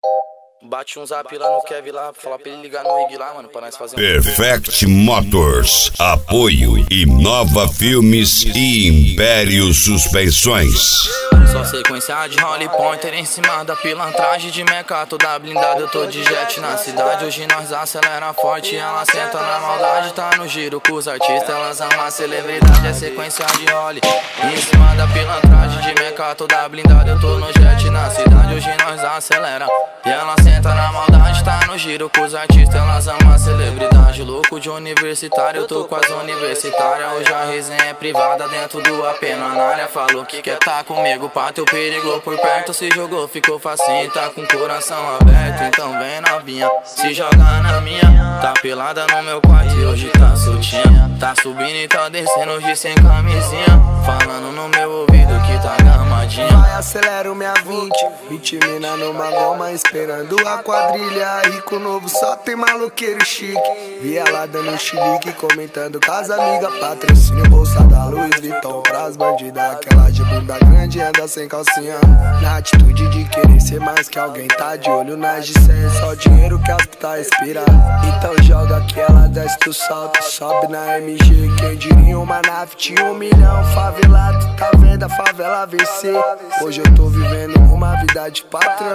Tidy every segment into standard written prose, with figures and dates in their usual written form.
Bate um zap lá no Kevin lá, falar pra ele ligar no Ig lá, mano, pra nós fazer um... Perfect Motors, apoio Inova Filmes e Império Suspensões. Só sequência de Holly Pointer em cima da pilantragem de meca toda blindada. Eu tô de jet na cidade, hoje nós acelera forte. Ela senta na maldade, tá no giro com os artistas. Elas amam a celebridade, é sequência de Holly em cima da pilantragem de meca toda blindada. Eu tô no jet na cidade, hoje nós acelera. E ela senta na maldade, tá no giro com os artistas. Elas amam a celebridade, louco de universitário. Eu tô com as universitárias, hoje a resenha é privada dentro do AP na área. Falou que quer tá comigo, teu perigo por perto, se jogou, ficou facinho, tá com o coração aberto. Então vem novinha, se joga na minha. Tá pelada no meu quarto e hoje tá soltinha. Tá subindo e tá descendo hoje sem camisinha. Falando no meu ouvido que tá gamadinha. Vai, acelera o minha 20 mina numa goma esperando a quadrilha. Rico novo, só tem maloqueiro chique. Vi ela dando chilique, comentando com as amigas. Patrocínio, bolsa da Louis Vuitton pras bandidas. Aquela de bunda grande anda sem calcinha. Na atitude de querer ser mais que alguém, tá de olho nas de 100. Só dinheiro que as puta respira. Então joga que ela desce do salto, sobe na MG. Quem diria uma nave tinha 1 milhão. Favelado, tá vendo a favela vencer. Hoje eu tô vivendo uma vida de patrão.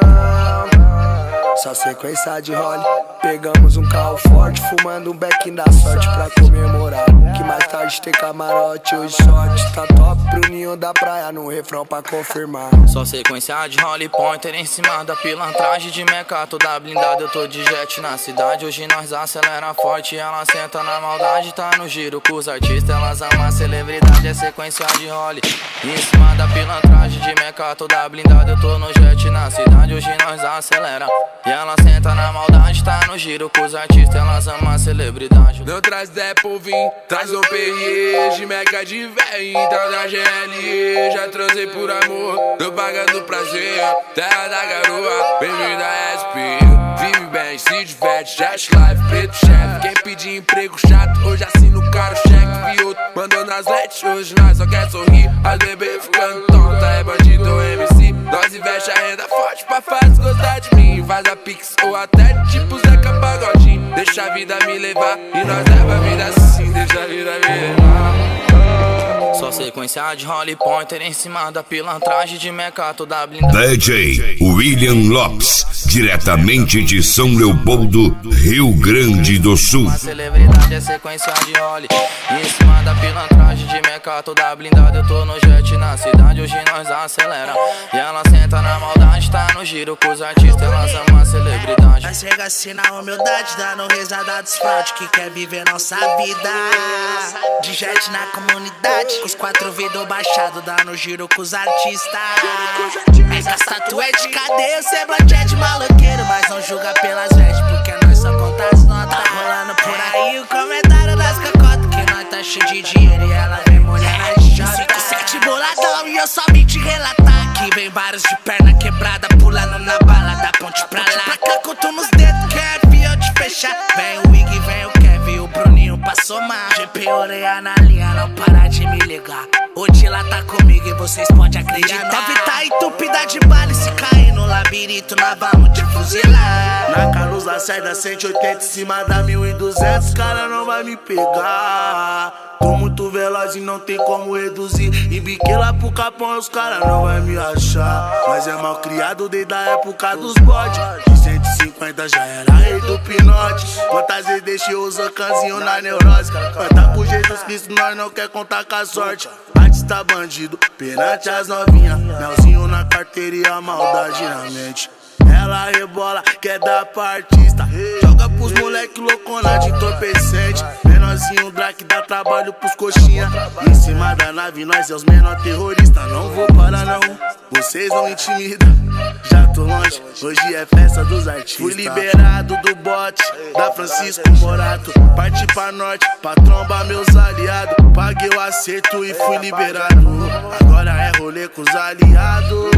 Só sequência de Holly. Pegamos um carro forte, fumando um bequinho da sorte pra comemorar. Que mais tarde tem camarote, hoje sorte. Tá top pro ninho da praia, no refrão pra confirmar. Só sequência de Holly Pointer em cima da pilantragem de meca toda blindada. Eu tô de jet na cidade, hoje nós acelera forte. Ela senta na maldade, tá no giro com os artistas. Elas amam a celebridade, é sequência de Holly em cima da pilantragem de meca toda blindada. Eu tô no jet na cidade, hoje nós acelera. E ela senta na maldade, tá no giro com os artistas. Elas amam a celebridade. Não traz Depo, vim, traz o PRE. De meca de véi, então da GLE. Já transei por amor, tô pagando prazer. Terra da garoa, bem-vindo a SP. Vive bem, se diverte, jet life, preto chefe. Quem pedir emprego chato, hoje assina o caro cheque. Vi outro, mandou nas lets, hoje nós só quer sorrir. As bebê ficando tonta, é bandido ou MC. Nós investe a renda forte pra fazer gostar de mim. Faz a pix ou até tipo Zeca Pagodinho. Deixa a vida me levar e nós leva a vida assim. Deixa a vida me levar. Só sequência de Holly Pointer em cima da pilantragem de meca toda blindada. DJ William Lopes, diretamente de São Leopoldo, Rio Grande do Sul. A celebridade é sequência de Holly em cima da pilantragem de meca toda blindada. Eu tô no jet na cidade, hoje nós acelera. E ela senta na maldade, tá no giro com os artistas. Elas amam a celebridade. Nós chega assim na humildade, dando risada dos fraude que quer viver nossa vida. De jet na comunidade, com os 4 vidros baixados, dando giro com os artistas. Essas tatuas de cadeia, semblante é de maloqueiro, mas não julga pelas vestes, porque nós só conta as notas. Tá rolando por aí o comentário das cocotas, que nós tá cheio de dinheiro e ela vem mulher na jota. 5-7 boladão e eu só vim te relatar que vem vários de perna quebrada, pulando na bala da ponte pra lá. Pra cá, conto nos dedos, Kevin, eu te fechar. Vem o Ig, vem o Kevin, o Bruninho pra somar. GP orelha na linha, não para de me ligar. O Dila tá comigo e vocês podem acreditar. A 9 tá entupida de bala e se cair no labirinto, nós vamos te fuzilar. Na Carlos Lacerda 180 em cima da 1200, cara não vai me pegar. Tô muito veloz e não tem como reduzir. E biquei lá pro Capão, os caras não vai me achar. Mas é mal criado desde a época dos bodes. De 150 já era rei do pinote. Quantas vezes deixei os canzinho na neurose. Canta por Jesus Cristo, nós não quer contar com a sorte. Artista bandido, perante as novinhas. Melzinho na carteira e a maldade na mente. Ela rebola, quer dar pra artista. Joga pros moleque loucona de entorpecente. Menorzinho Drake dá trabalho pros coxinha. Em cima da nave nós é os menor terroristas. Não vou parar não, vocês não intimidam. Já tô longe, hoje é festa dos artistas. Fui liberado do bote da Francisco Morato. Parti pra norte, pra trombar meus aliados. Paguei o acerto e fui liberado. Agora é rolê com os aliados.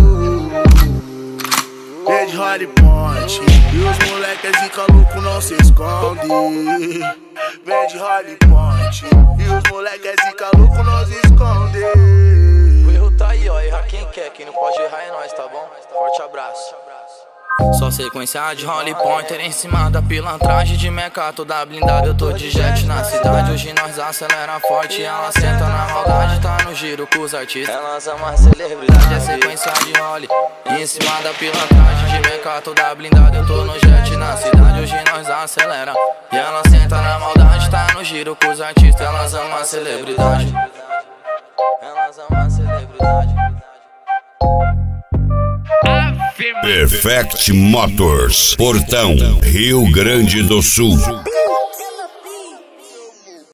Desde Holly Point e os moleques zica louco não se esconde. Vem de Holly Point e os moleques zica louco não se esconde. O erro tá aí, ó, erra quem quer, quem não pode errar é nós, tá bom? Forte abraço. Só sequência de Holly Pointer em cima da pilantragem de meca toda blindada. Eu tô de jet na cidade, hoje nós acelera forte. Ela senta na maldade, tá no giro com os artistas. Elas amam a celebridade, é sequência de Holly em cima da pilantragem de meca toda blindada. Eu tô no jet na cidade, hoje nós acelera. E ela senta na maldade, tá no giro com os artistas. Elas amam a celebridade. Elas amam a celebridade. Perfect Motors, Portão, Rio Grande do Sul.